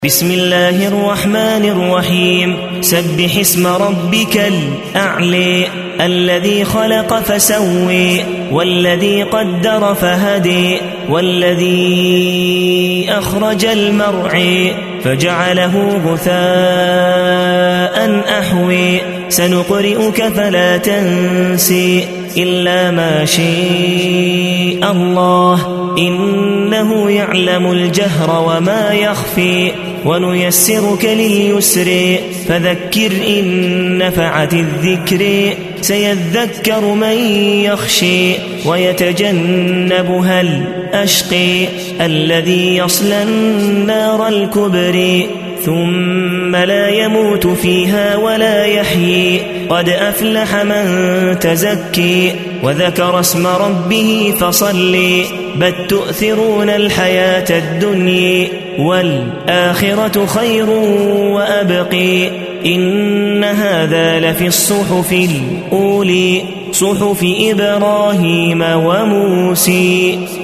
بسم الله الرحمن الرحيم سبح اسم ربك الأعلى الذي خلق فسوي والذي قدر فهدي والذي أخرج المرعى فجعله غثاء أحوي سنقرئك فلا تنسي إلا ما شاء الله إنه يعلم الجهر وما يخفي ونيسرك لليسر فذكر إن نفعت الذكر سيذكر من يخشي ويتجنبها الأشقي الذي يصلى النار الكبرى ثم لا يموت فيها ولا يحيي قد أفلح من تزكي وذكر اسم ربه فصلي بل تؤثرون الحياة الدنيا والآخرة خير وأبقي إن هذا لفي الصحف الأولى صحف إبراهيم وموسى.